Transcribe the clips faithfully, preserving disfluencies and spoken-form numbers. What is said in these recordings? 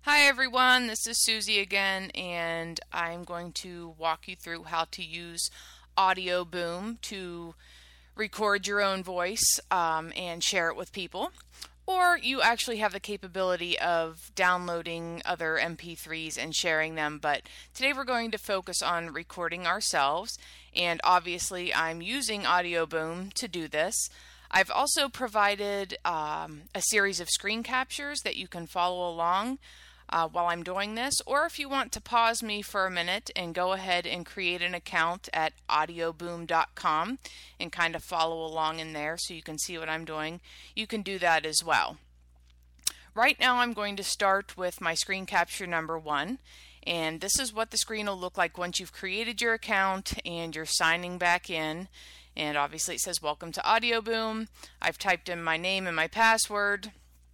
Hi everyone, this is Susie again, and I'm going to walk you through how to use Audio Boom to record your own voice um, and share it with people. Or you actually have the capability of downloading other M P threes and sharing them, but today we're going to focus on recording ourselves, and obviously I'm using Audio Boom to do this. I've also provided um, a series of screen captures that you can follow along Uh, while I'm doing this, or if you want to pause me for a minute and go ahead and create an account at audio boom dot com and kind of follow along in there so you can see what I'm doing, you can do that as well. Right now I'm going to start with my screen capture number one, and this is what the screen will look like once you've created your account and you're signing back in. And obviously it says welcome to Audio Boom. I've typed in my name and my password,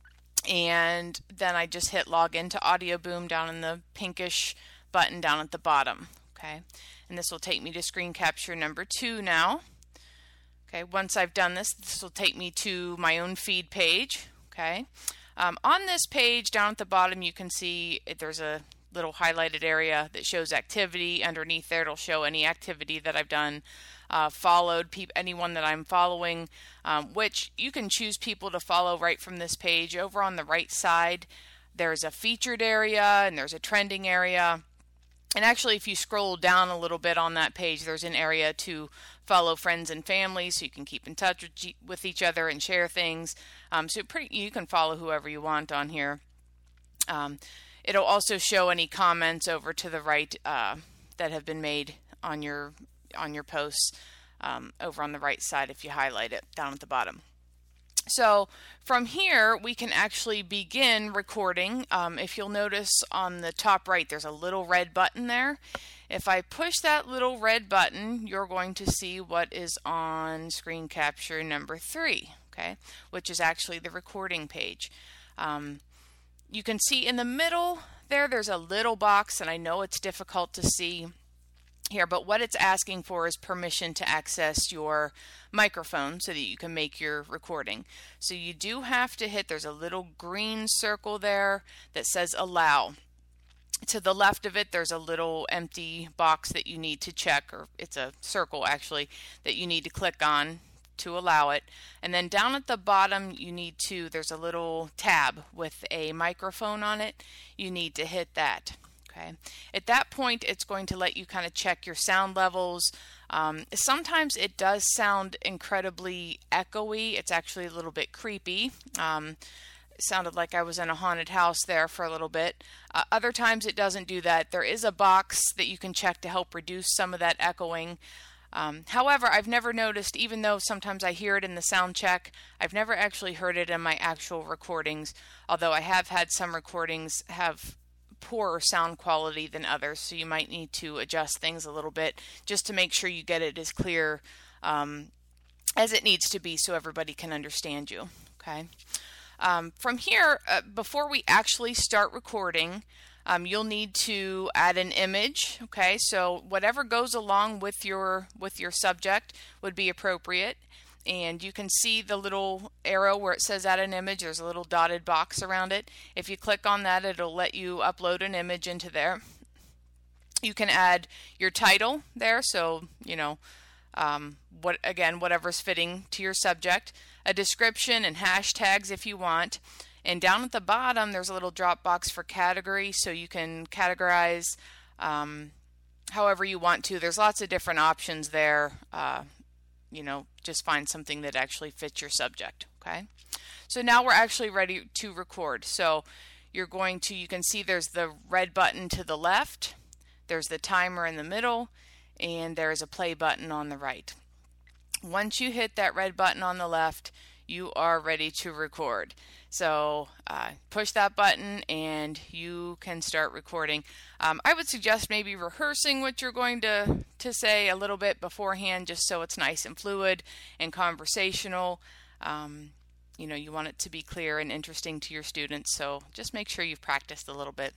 and then I just hit log into Audio Boom down in the pinkish button down at the bottom. Okay, and this will take me to screen capture number two now. Okay, once I've done this, this will take me to my own feed page. Okay, um, on this page down at the bottom you can see there's a little highlighted area that shows activity. Underneath there it'll show any activity that I've done, uh, followed, pe anyone that I'm following, um, which you can choose people to follow right from this page. Over on the right side there's a featured area and there's a trending area, and actually if you scroll down a little bit on that page there's an area to follow friends and family so you can keep in touch with, with each other and share things. Um, so pretty, you can follow whoever you want on here. Um, It'll also show any comments over to the right uh, that have been made on your on your posts um, over on the right side if you highlight it down at the bottom. So from here we can actually begin recording. Um, if you'll notice on the top right there's a little red button there. If I push that little red button, you're going to see what is on screen capture number three, okay, which is actually the recording page. Um, You can see in the middle there, there's a little box, and I know it's difficult to see here, but what it's asking for is permission to access your microphone so that you can make your recording. So you do have to hit, there's a little green circle there that says allow. To the left of it there's a little empty box that you need to check, or it's a circle actually, that you need to click on to allow it. And then down at the bottom you need to, there's a little tab with a microphone on it. You need to hit that. Okay. At that point it's going to let you kind of check your sound levels. Um, sometimes it does sound incredibly echoey. It's actually a little bit creepy. Um, it sounded like I was in a haunted house there for a little bit. Uh, other times it doesn't do that. There is a box that you can check to help reduce some of that echoing. Um, however, I've never noticed, even though sometimes I hear it in the sound check, I've never actually heard it in my actual recordings, although I have had some recordings have poorer sound quality than others, so you might need to adjust things a little bit just to make sure you get it as clear um, as it needs to be so everybody can understand you. Okay. Um, from here, uh, before we actually start recording, Um, you'll need to add an image. Okay, so whatever goes along with your with your subject would be appropriate, and you can see the little arrow where it says add an image. There's a little dotted box around it. If you click on that, it'll let you upload an image into there. You can add your title there, so you know um, what again whatever's fitting to your subject, a description and hashtags if you want. And down at the bottom there's a little drop box for category, so you can categorize um, however you want to. There's lots of different options there. Uh, you know, just find something that actually fits your subject. Okay, so now we're actually ready to record. So you're going to, you can see there's the red button to the left, there's the timer in the middle, and there's a play button on the right. Once you hit that red button on the left, you are ready to record. So uh, push that button and you can start recording. Um, I would suggest maybe rehearsing what you're going to, to say a little bit beforehand, just so it's nice and fluid and conversational. Um, you know, you want it to be clear and interesting to your students, so just make sure you've practiced a little bit.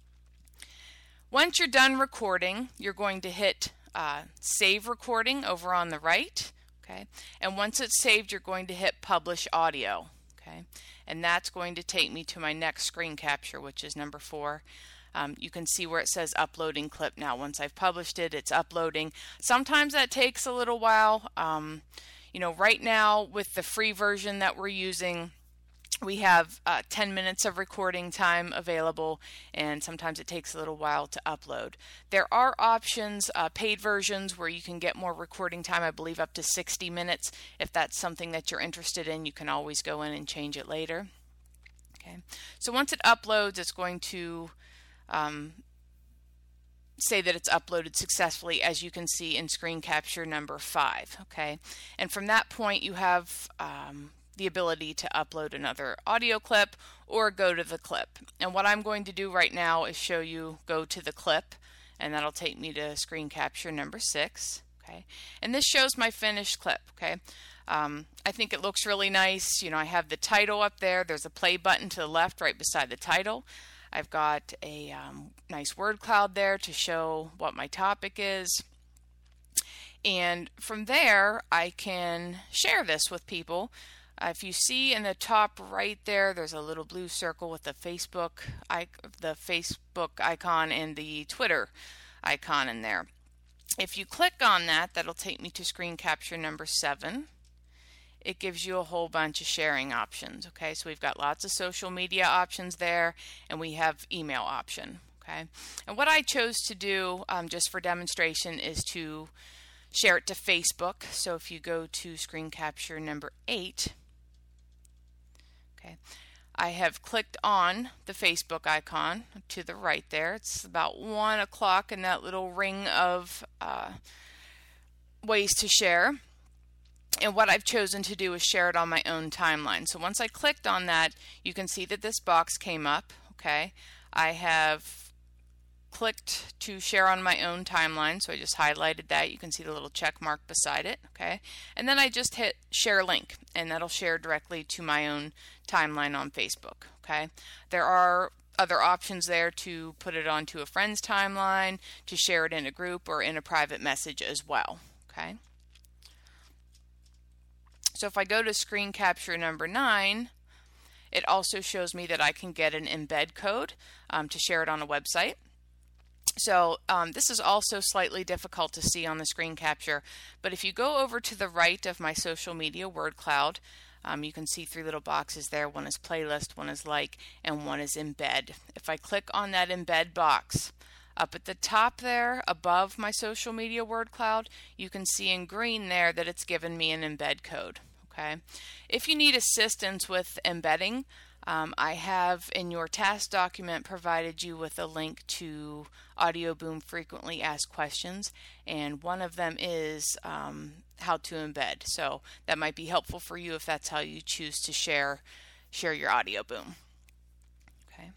Once you're done recording, you're going to hit uh, save recording over on the right. Okay, and once it's saved, you're going to hit publish audio. Okay, and that's going to take me to my next screen capture, which is number four. Um, you can see where it says uploading clip now. Once I've published it, it's uploading. Sometimes that takes a little while. Um, you know, right now with the free version that we're using, we have uh, ten minutes of recording time available, and sometimes it takes a little while to upload. There are options, uh, paid versions, where you can get more recording time, I believe up to sixty minutes. If that's something that you're interested in, you can always go in and change it later. Okay, so once it uploads, it's going to um, say that it's uploaded successfully, as you can see in screen capture number five. Okay, and from that point you have um, the ability to upload another audio clip or go to the clip. And what I'm going to do right now is show you go to the clip, and that'll take me to screen capture number six. Okay, and this shows my finished clip. Okay, um, I think it looks really nice. You know, I have the title up there. There's a play button to the left right beside the title. I've got a um, nice word cloud there to show what my topic is. And from there, I can share this with people. Uh, if you see in the top right there, there's a little blue circle with the Facebook, the Facebook icon and the Twitter icon in there. If you click on that, that'll take me to screen capture number seven. It gives you a whole bunch of sharing options. Okay, so we've got lots of social media options there, and we have email option. Okay, and what I chose to do um, just for demonstration is to share it to Facebook. So if you go to screen capture number eight, okay, I have clicked on the Facebook icon to the right there. It's about one o'clock in that little ring of uh, ways to share. And what I've chosen to do is share it on my own timeline. So once I clicked on that, you can see that this box came up. Okay, I have clicked to share on my own timeline, so I just highlighted that. You can see the little check mark beside it. Okay, and then I just hit share link, and that'll share directly to my own timeline on Facebook. Okay, there are other options there to put it onto a friend's timeline, to share it in a group or in a private message as well. Okay, so if I go to screen capture number nine, it also shows me that I can get an embed code um, to share it on a website. So um, this is also slightly difficult to see on the screen capture, but if you go over to the right of my social media word cloud, um, you can see three little boxes there. One is playlist, one is like, and one is embed. If I click on that embed box, up at the top there above my social media word cloud, you can see in green there that it's given me an embed code. Okay, if you need assistance with embedding, Um, I have in your task document provided you with a link to AudioBoom frequently asked questions, and one of them is um, how to embed. So that might be helpful for you if that's how you choose to share share your AudioBoom. Okay.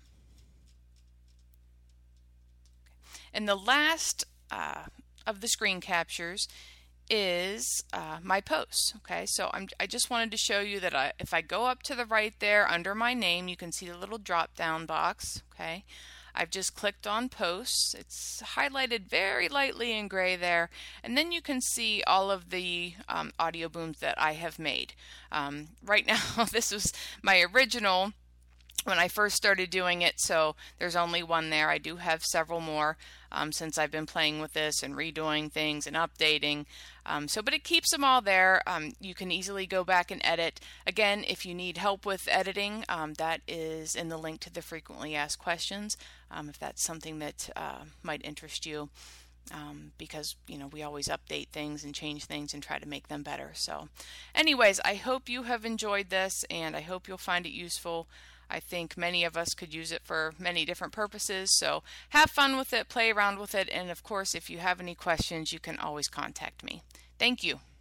And the last uh, of the screen captures is uh, my posts. Okay, so I'm, I just wanted to show you that I, if I go up to the right there under my name, you can see the little drop down box. Okay, I've just clicked on posts. It's highlighted very lightly in gray there, and then you can see all of the um, AudioBooms that I have made. Um, right now, this was my original when I first started doing it, so there's only one there. I do have several more um, since I've been playing with this and redoing things and updating. Um, so, but it keeps them all there. Um, you can easily go back and edit. Again, if you need help with editing, um, that is in the link to the frequently asked questions, um, if that's something that uh, might interest you. Um, because, you know, we always update things and change things and try to make them better. So anyways, I hope you have enjoyed this, and I hope you'll find it useful. I think many of us could use it for many different purposes, so have fun with it, play around with it, and of course, if you have any questions, you can always contact me. Thank you.